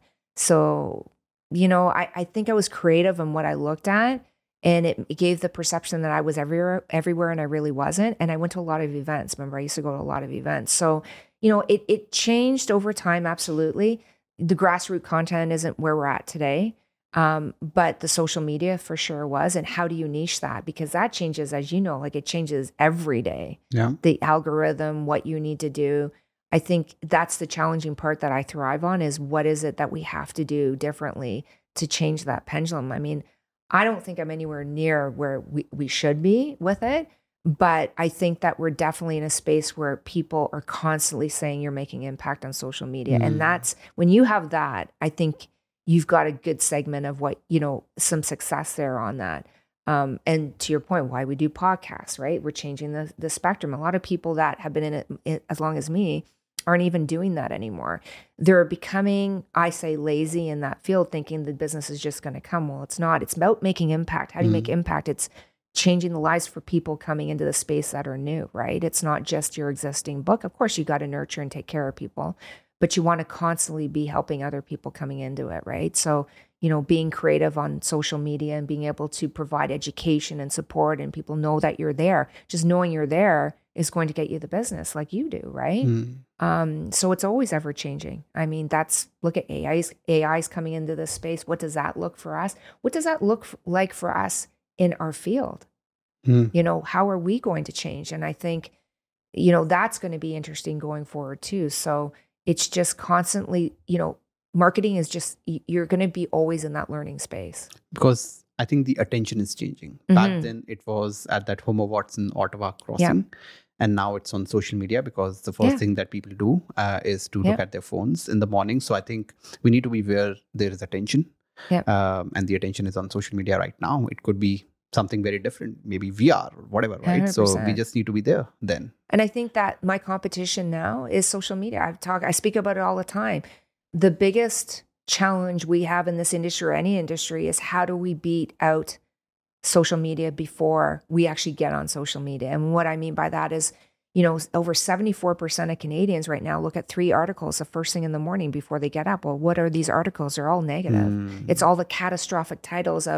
So, you know, I, I think I was creative in what I looked at. And it, it gave the perception that I was everywhere, everywhere, and I really wasn't. And I went to a lot of events. Remember, I used to go to a lot of events. So, you know, it it changed over time, absolutely. The grassroots content isn't where we're at today, um, but the social media for sure was. And how do you niche that? Because that changes, as you know, like it changes every day.
Yeah.
The algorithm, what you need to do. I think that's the challenging part that I thrive on is what is it that we have to do differently to change that pendulum? I mean, I don't think I'm anywhere near where we, we should be with it, but I think that we're definitely in a space where people are constantly saying you're making impact on social media. Mm. And that's when you have that, I think you've got a good segment of what, you know, some success there on that. Um, and to your point, why we do podcasts, right? We're changing the, the spectrum. A lot of people that have been in it, it as long as me aren't even doing that anymore. They're becoming, I say, lazy in that field, thinking the business is just going to come. Well, it's not. It's about making impact. How do you mm. make impact? It's changing the lives for people coming into the space that are new, right? It's not just your existing book. Of course, you got to nurture and take care of people, but you want to constantly be helping other people coming into it, right? So, you know, being creative on social media and being able to provide education and support and people know that you're there. Just knowing you're there is going to get you the business like you do, right? Mm. Um, so it's always ever changing. I mean, that's, look at A I's, A I's coming into this space. What does that look for us? What does that look f- like for us in our field? Mm. You know, how are we going to change? And I think, you know, that's going to be interesting going forward too. So it's just constantly, you know, marketing is just, you're going to be always in that learning space.
Because I think the attention is changing. Mm-hmm. Back then it was at that Homer Watson Ottawa crossing. Yeah. And now it's on social media because the first yeah. thing that people do uh, is to yeah. look at their phones in the morning. So I think we need to be where there is attention. Yeah. Um, and the attention is on social media right now. It could be something very different, maybe V R or whatever, right? one hundred percent. So we just need to be there then.
And I think that my competition now is social media. I talk, I speak about it all the time. The biggest challenge we have in this industry or any industry is how do we beat out social media before we actually get on social media? And what I mean by that is, you know, over seventy-four percent of Canadians right now look at three articles the first thing in the morning before they get up. Well, what are these articles? They're all negative. Mm. It's all the catastrophic titles of,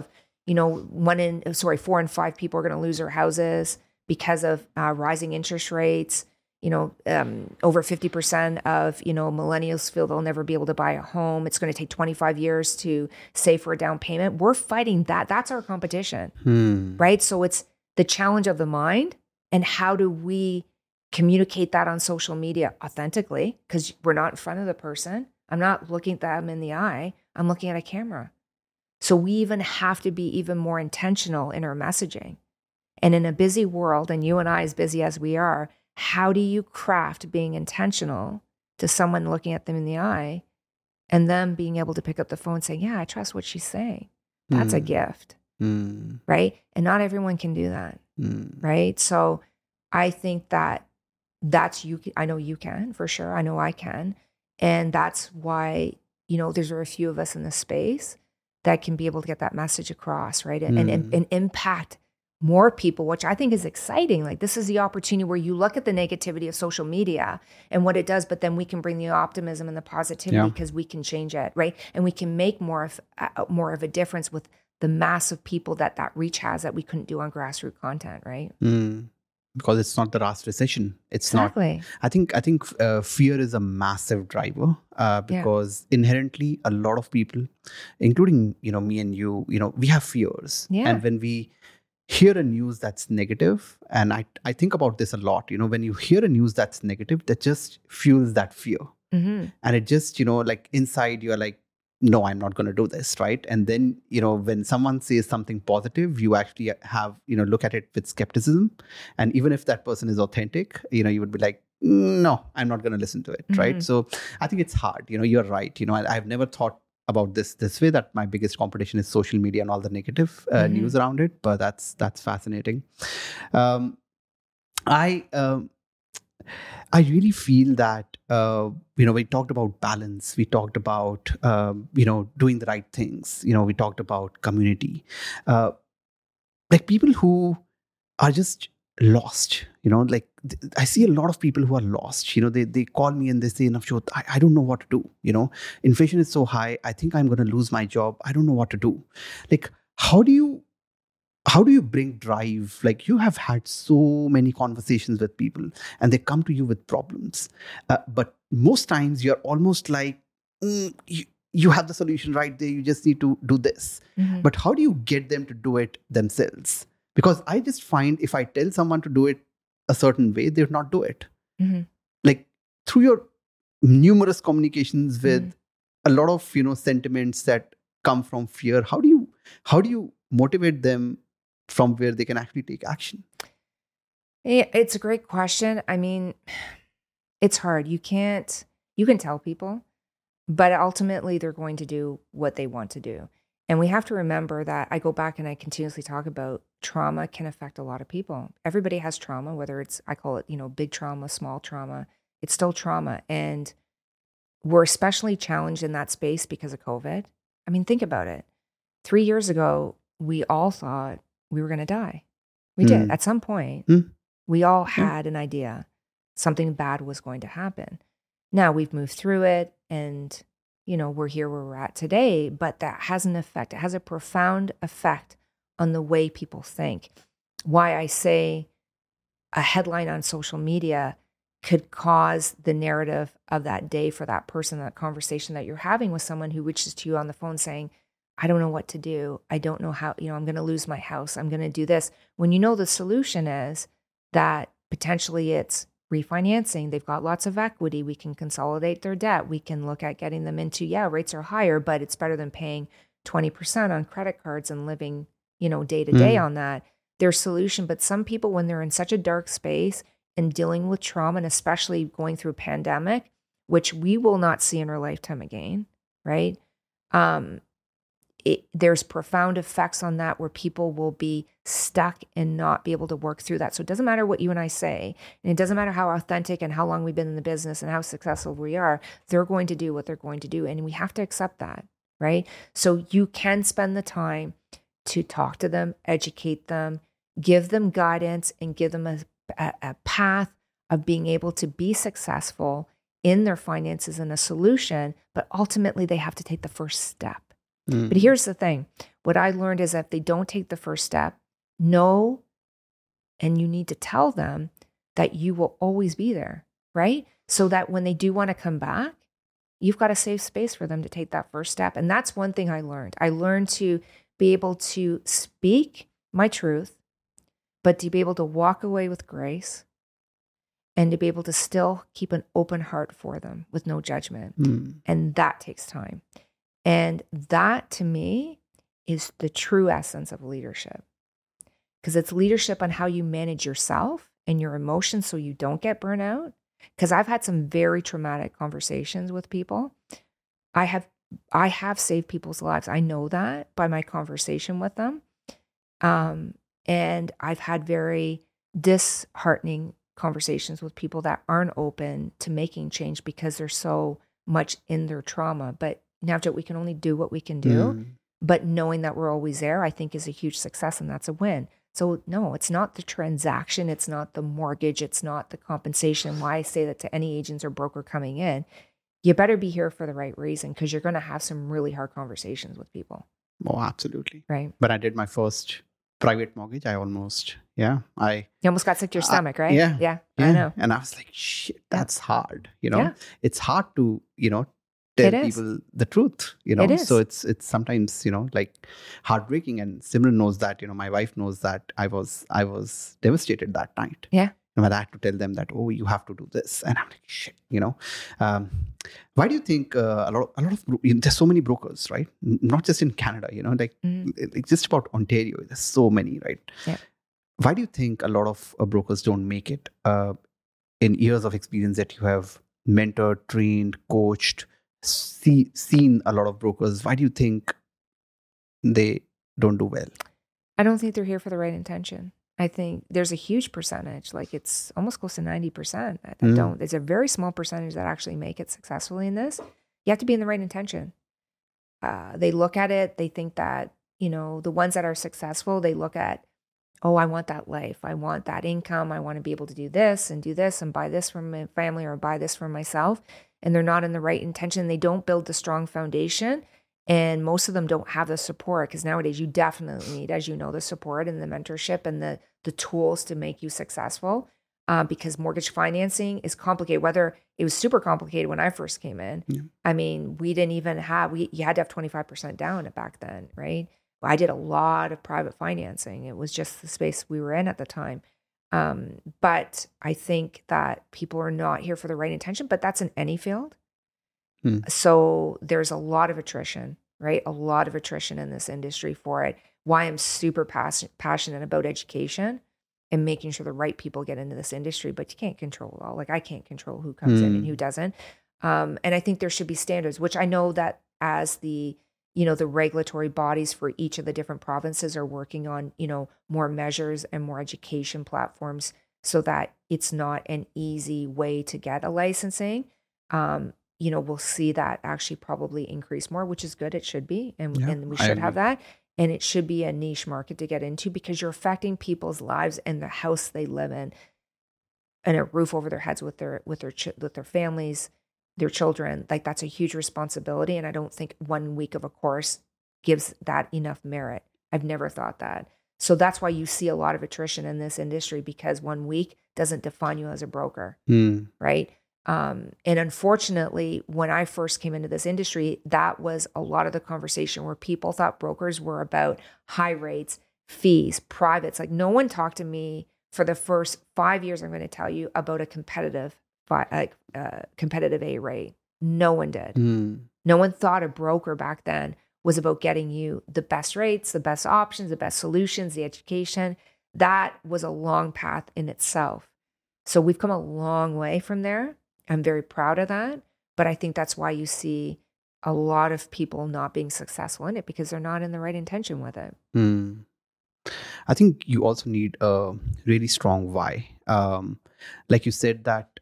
you know, one in, sorry, four and five people are going to lose their houses because of uh, rising interest rates. You know, um, over fifty percent of, you know, millennials feel they'll never be able to buy a home. It's going to take twenty-five years to save for a down payment. We're fighting that. That's our competition,
Hmm.
right? So it's the challenge of the mind, and how do we communicate that on social media authentically? Because we're not in front of the person. I'm not looking at them in the eye. I'm looking at a camera. So we even have to be even more intentional in our messaging. And in a busy world, and you and I as busy as we are, how do you craft being intentional to someone looking at them in the eye and them being able to pick up the phone and say, yeah, I trust what she's saying. That's
Mm.
a gift,
Mm.
right? And not everyone can do that,
Mm.
right? So I think that that's you. I know you can, for sure. I know I can. And that's why, you know, there's very few of us in this space that can be able to get that message across, right? And,
Mm.
and, and impact more people, which I think is exciting. Like, this is the opportunity where you look at the negativity of social media and what it does, but then we can bring the optimism and the positivity
Yeah.
because we can change it, right? And we can make more of uh, more of a difference with the mass of people that that reach has that we couldn't do on grassroots content, right?
Mm. Because it's not the last recession. It's not.
Exactly.
I think I think uh, fear is a massive driver uh, because inherently a lot of people, including you know me and you, you know we have fears,
Yeah.
and when we hear a news that's negative, and I I think about this a lot. You know, when you hear a news that's negative, that just fuels that fear,
Mm-hmm.
and it just you know like inside you're like, no, I'm not going to do this, right? And then you know when someone says something positive, you actually have you know look at it with skepticism, and even if that person is authentic, you know you would be like, no, I'm not going to listen to it,
Mhm.
right? So I think it's hard. You know, you're right. You know, I, I've never thought about this this way, that my biggest competition is social media and all the negative uh,
Mhm.
news around it. But that's that's fascinating. Um, I um, I really feel that uh, you know we talked about balance. We talked about um, you know doing the right things. You know, we talked about community. Uh, like people who are just lost. You know, like th- I see a lot of people who are lost. You know, they they call me and they say, Navjot, I, I don't know what to do. You know, inflation is so high. I think I'm going to lose my job. I don't know what to do. Like, how do you how do you bring drive? Like, you have had so many conversations with people and they come to you with problems, uh, but most times you're almost like, "Mm, you, you have the solution right there, you just need to do this."
Mhm.
But how do you get them to do it themselves? Because I just find if I tell someone to do it a certain way, they would not do it.
Mhm.
Like, through your numerous communications with
Mhm.
a lot of you know sentiments that come from fear, how do you how do you motivate them from where they can actually take action?
Yeah, it's a great question. I mean, it's hard. You can't, you can tell people, but ultimately they're going to do what they want to do. And we have to remember that I go back and I continuously talk about trauma can affect a lot of people. Everybody has trauma, whether it's, I call it, you know, big trauma, small trauma, it's still trauma. And we're especially challenged in that space because of COVID. I mean, think about it. Three years ago, we all thought we were going to die. We did
Mm.
at some point.
Mm.
We all
Yeah.
had an idea something bad was going to happen. Now we've moved through it and, you know, we're here where we're at today, but that has an effect. It has a profound effect on the way people think. Why I say a headline on social media could cause the narrative of that day for that person, that conversation that you're having with someone who reaches to you on the phone saying, I don't know what to do. I don't know how, you know, I'm going to lose my house. I'm going to do this. When you know the solution is that potentially it's refinancing. They've got lots of equity. We can consolidate their debt. We can look at getting them into, yeah, rates are higher, but it's better than paying twenty percent on credit cards and living, you know, day to day
Mm.
on that. Their solution. But some people, when they're in such a dark space and dealing with trauma, and especially going through a pandemic, which we will not see in our lifetime again, right? Um, It, there's profound effects on that where people will be stuck and not be able to work through that. So it doesn't matter what you and I say, and it doesn't matter how authentic and how long we've been in the business and how successful we are, they're going to do what they're going to do. And we have to accept that, right? So you can spend the time to talk to them, educate them, give them guidance, and give them a, a, a path of being able to be successful in their finances and a solution. But ultimately, they have to take the first step.
Mm.
But here's the thing. What I learned is that if they don't take the first step, know, and you need to tell them that you will always be there, right? So that when they do want to come back, you've got a safe space for them to take that first step. And that's one thing I learned. I learned to be able to speak my truth, but to be able to walk away with grace and to be able to still keep an open heart for them with no judgment.
Mm.
And that takes time. And that to me is the true essence of leadership, because it's leadership on how you manage yourself and your emotions so you don't get burnout. Because I've had some very traumatic conversations with people. I have I have saved people's lives. I know that by my conversation with them. Um, and I've had very disheartening conversations with people that aren't open to making change because they're so much in their trauma. But Navjot, we can only do what we can do.
Mm.
But knowing that we're always there, I think is a huge success, and that's a win. So no, it's not the transaction. It's not the mortgage. It's not the compensation. Why I say that to any agents or broker coming in, you better be here for the right reason, because you're going to have some really hard conversations with people.
Oh, absolutely.
Right.
When I did my first private mortgage, I almost, yeah, I...
You almost got sick to your
Uh,
stomach, right?
yeah.
Yeah,
Yeah.
I know.
And I was like, shit, that's hard. You know,
Yeah.
it's hard to, you know, tell
It is.
people the truth, you know.
It is.
So it's it's sometimes, you know, like heartbreaking. And Simran knows that, you know, my wife knows that I was I was devastated that night.
Yeah.
And when I had to tell them that, oh, you have to do this, and I'm like, shit, you know. Um, why do you think uh, a lot of, a lot of bro- there's so many brokers, right? N- Not just in Canada, you know, like
Mhm.
it's just about Ontario. There's so many, right?
Yeah.
Why do you think a lot of uh, brokers don't make it? Uh, in years of experience that you have mentored, trained, coached, see, seen a lot of brokers, why do you think they don't do well?
I don't think they're here for the right intention. I think there's a huge percentage, like it's almost close to ninety percent that
Mm.
don't. There's a very small percentage that actually make it successfully in this. You have to be in the right intention. Uh, they look at it, they think that, you know, the ones that are successful, they look at, oh, I want that life. I want that income. I want to be able to do this and do this and buy this from my family or buy this for myself. And they're not in the right intention. They don't build the strong foundation. And most of them don't have the support, because nowadays you definitely need, as you know, the support and the mentorship and the, the tools to make you successful. Uh, because mortgage financing is complicated. Whether it was super complicated when I first came in.
Yeah.
I mean, we didn't even have, we you had to have twenty-five percent down back then, right? I did a lot of private financing. It was just the space we were in at the time. Um, but I think that people are not here for the right intention, but that's in any field.
Hmm.
So there's a lot of attrition, right? A lot of attrition in this industry for it. Why I'm super pass- passionate about education and making sure the right people get into this industry, but you can't control it all. Like I can't control who comes in and
Hmm.
who doesn't. Um, and I think there should be standards, which I know that as the, you know, the regulatory bodies for each of the different provinces are working on, you know, more measures and more education platforms so that it's not an easy way to get a licensing. Um, you know, we'll see that actually probably increase more, which is good. It should be. And,
Yeah,
and we
I
should have
agree.
that. And it should be a niche market to get into, because you're affecting people's lives and the house they live in, and a roof over their heads with their with their ch- with their families, their children. Like that's a huge responsibility. And I don't think one week of a course gives that enough merit. I've never thought that. So that's why you see a lot of attrition in this industry, because one week doesn't define you as a broker,
Hmm.
right? Um, and unfortunately, when I first came into this industry, that was a lot of the conversation where people thought brokers were about high rates, fees, privates. Like no one talked to me for the first five years, I'm going to tell you, about a competitive, fi- uh, uh, competitive A rate. No one did.
Hmm.
No one thought a broker back then was about getting you the best rates, the best options, the best solutions, the education. That was a long path in itself. So we've come a long way from there. I'm very proud of that. But I think that's why you see a lot of people not being successful in it, because they're not in the right intention with it.
Hmm. I think you also need a really strong why. Um, like you said that,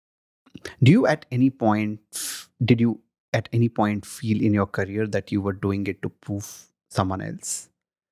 do you at any point, did you at any point feel in your career that you were doing it to prove someone else?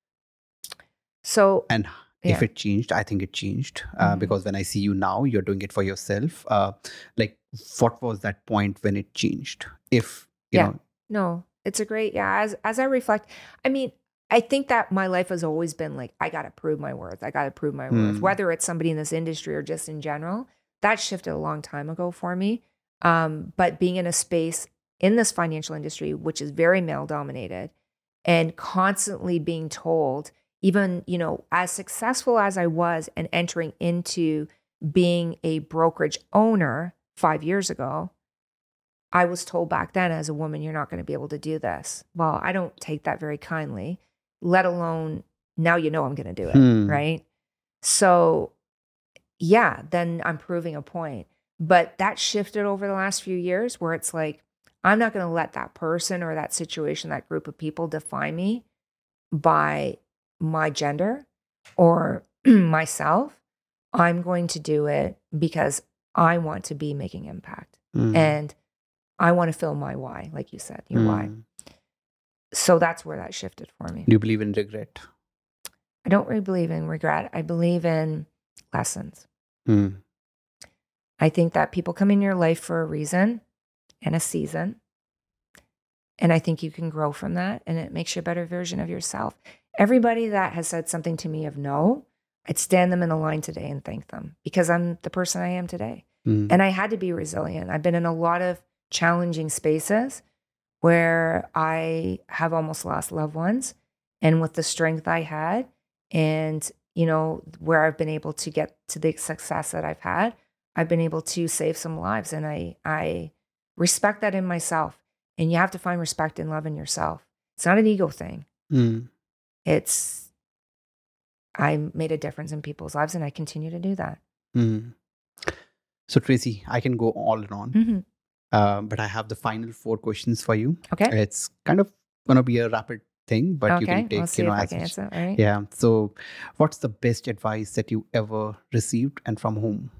So
And if
yeah.
it changed, I think it changed uh,
Mhm.
because when I see you now, you're doing it for yourself. Uh, like, what was that point when it changed? If, you
Yeah.
know,
No, It's a great, yeah. As as I reflect, I mean, I think that my life has always been like, I got to prove my worth. I got to prove my worth,
Hmm.
whether it's somebody in this industry or just in general. That shifted a long time ago for me. Um, but being in a space in this financial industry, which is very male dominated, and constantly being told, even, you know, as successful as I was and entering into being a brokerage owner five years ago, I was told back then as a woman, you're not going to be able to do this. Well, I don't take that very kindly, let alone now you know I'm going to do it,
Hmm.
right? So, yeah, then I'm proving a point. But that shifted over the last few years where it's like, I'm not going to let that person or that situation, that group of people define me by my gender or myself. I'm going to do it because I want to be making impact.
Hmm.
And I want to fill my why, like you said, your
Hmm.
why. So that's where that shifted for me.
Do you believe in regret?
I don't really believe in regret. I believe in lessons.
Hmm.
I think that people come in your life for a reason and a season. And I think you can grow from that and it makes you a better version of yourself. Everybody that has said something to me of no, I'd stand them in a line today and thank them because I'm the person I am today.
Hmm.
And I had to be resilient. I've been in a lot of challenging spaces where I have almost lost loved ones. And with the strength I had and, you know, where I've been able to get to the success that I've had, I've been able to save some lives. And I, I respect that in myself. And you have to find respect and love in yourself. It's not an ego thing.
Hmm.
It's, I made a difference in people's lives and I continue to do that.
Hmm. So Tracy, I can go on and on,
Mm-hmm.
uh, but I have the final four questions for you.
Okay.
It's kind of going to be a rapid thing, but you
Okay.
can take,
We'll see
you know,
if I
as
can
much-
answer. All right.
Yeah. So what's the best advice that you ever received and from whom?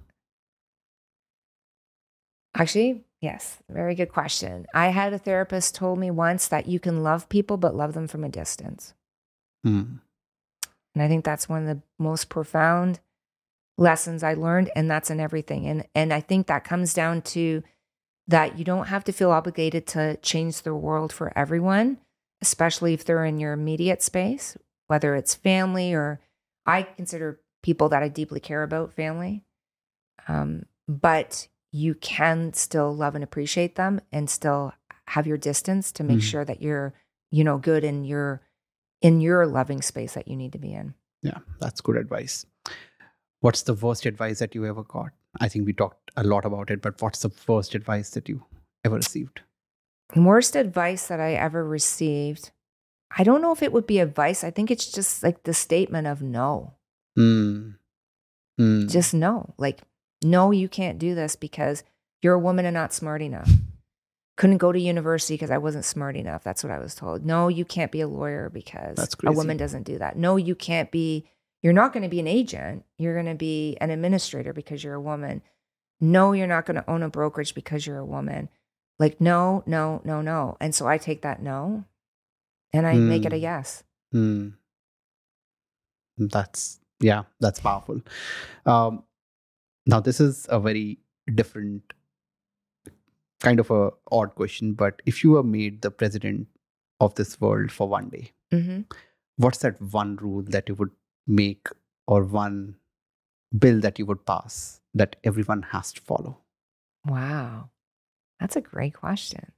Actually, yes. Very good question. I had a therapist told me once that you can love people, but love them from a distance.
Hmm.
And I think that's one of the most profound lessons I learned. And that's in everything. And, and I think that comes down to that you don't have to feel obligated to change the world for everyone, especially if they're in your immediate space, whether it's family or I consider people that I deeply care about family. Um, but you can still love and appreciate them and still have your distance to make
Mhm.
sure that you're, you know, good in your in your loving space that you need to be in.
Yeah, that's good advice. What's the worst advice that you ever got? I think we talked a lot about it, but what's the worst advice that you ever received?
Worst advice that I ever received, I don't know if it would be advice. I think it's just like the statement of no.
Hmm. Hmm.
Just no. Like, no, you can't do this because you're a woman and not smart enough. Couldn't go to university because I wasn't smart enough. That's what I was told. No, you can't be a lawyer because
That's
a
crazy.
woman doesn't do that. No, you can't be, you're not going to be an agent. You're going to be an administrator because you're a woman. No, you're not going to own a brokerage because you're a woman. Like, no, no, no, no. And so I take that no and I make it a
Hmm.
yes.
Hmm. That's, yeah, that's powerful. Um, now, this is a very different kind of a odd question, but if you were made the president of this world for one day,
Mm-hmm.
what's that one rule that you would make or one bill that you would pass that everyone has to follow?
Wow. That's a great question.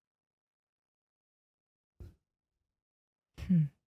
Hmm.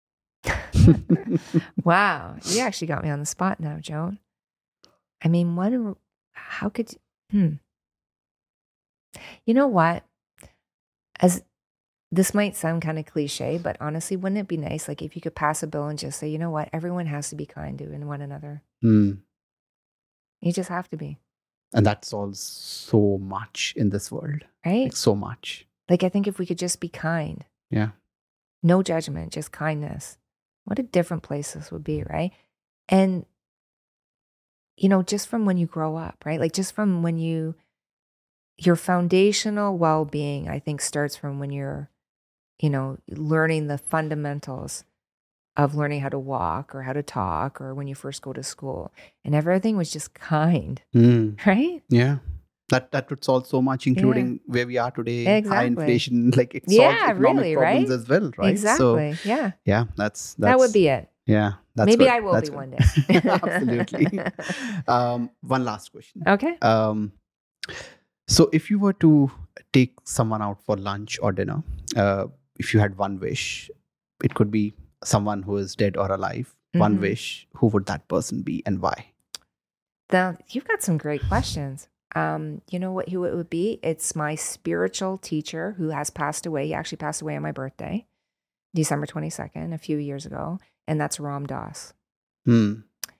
Wow. You actually got me on the spot now, Joan. I mean, what, how could you, hmm. You know what? As this might sound kind of cliche, but honestly, wouldn't it be nice, like if you could pass a bill and just say, you know what, everyone has to be kind to one another.
Hmm.
You just have to be,
And that solves so much in this world.
right?
Like so much.
Like I think if we could just be kind,
Yeah.
no judgment, just kindness, what a different place this would be, right? And you know, just from when you grow up, right? Like just from when you, your foundational well-being, I think starts from when you're, you know, learning the fundamentals of learning how to walk or how to talk or when you first go to school. And everything was just kind,
Hmm.
right?
Yeah. That that would solve so much, including yeah. where we are today,
exactly.
high inflation. Like it
yeah,
solves economic
really,
problems
right?
as well, right?
Exactly.
So,
yeah.
Yeah, that's, that's
that would be it.
Yeah, that's
maybe
good.
I will
that's
be
good.
one day.
Absolutely. Um, one last question.
Okay.
Um, so if you were to take someone out for lunch or dinner, uh, if you had one wish, it could be someone who is dead or alive. Mm-hmm. One wish, who would that person be and why?
Now, you've got some great questions. Um, you know what? Who it would be? It's my spiritual teacher who has passed away. He actually passed away on my birthday, December twenty-second, a few years ago, and that's Ram Dass.
Hmm.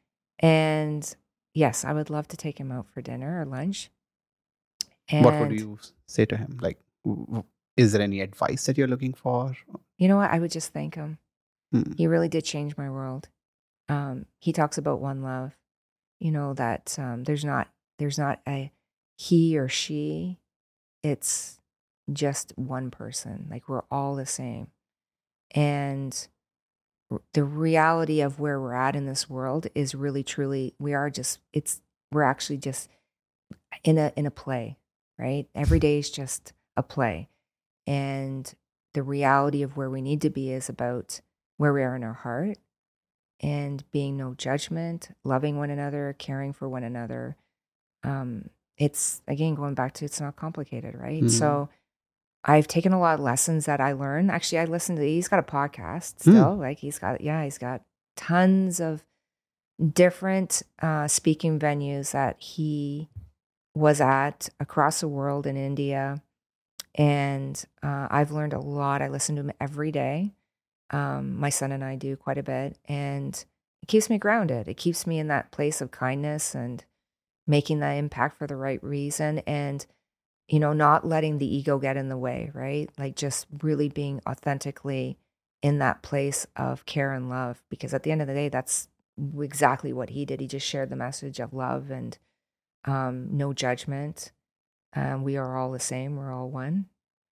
And yes, I would love to take him out for dinner or lunch. And
what would you say to him? Like, is there any advice that you're looking for?
You know what? I would just thank him.
Hmm.
He really did change my world. Um, he talks about one love. You know that um, there's not there's not a he or she. It's just one person. Like we're all the same. And the reality of where we're at in this world is really truly we are just it's we're actually just in a in a play, right? Every day is just a play. And the reality of where we need to be is about where we are in our heart and being no judgment, loving one another, caring for one another. Um, it's again going back to it's not complicated, right? Mm-hmm. So I've taken a lot of lessons that I learned. Actually, I listened to, he's got a podcast still. Mm. Like he's got, yeah, he's got tons of different uh, speaking venues that he was at across the world in India. And uh, I've learned a lot. I listen to him every day. Um, my son and I do quite a bit. And it keeps me grounded. It keeps me in that place of kindness and making that impact for the right reason. And you know, not letting the ego get in the way, right? Like just really being authentically in that place of care and love. Because at the end of the day, that's exactly what he did. He just shared the message of love and um, no judgment. Um, we are all the same. We're all one.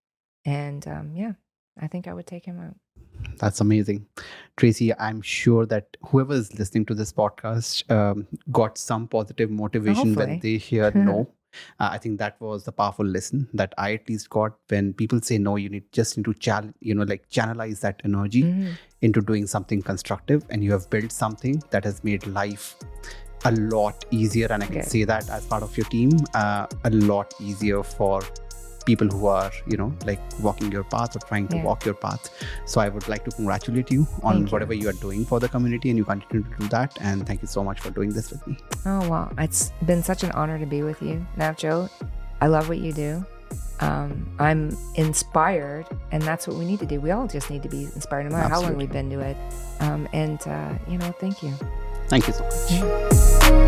And um, yeah, I think I would take him out.
That's amazing. Tracy, I'm sure that whoever is listening to this podcast um, got some positive motivation
Hopefully.
when they hear no. Uh, I think that was the powerful lesson that I at least got. When people say no, you need just need to channel, you know, like channelize that energy mm-hmm. into doing something constructive, and you have built something that has made life a lot easier. And I can Good. say that as part of your team, uh, a lot easier for people who are, you know, like walking your path or trying to yeah. walk your path. So I would like to congratulate you on thank whatever you. you are doing for the community, and you continue to do that. And thank you so much for doing this with me.
Oh, wow. It's been such an honor to be with you, Navjot. I love what you do. Um, I'm inspired, and that's what we need to do. We all just need to be inspired, no matter Absolutely. how long we've been to it. Um, and, uh, you know, thank you.
Thank you so much.
Yeah.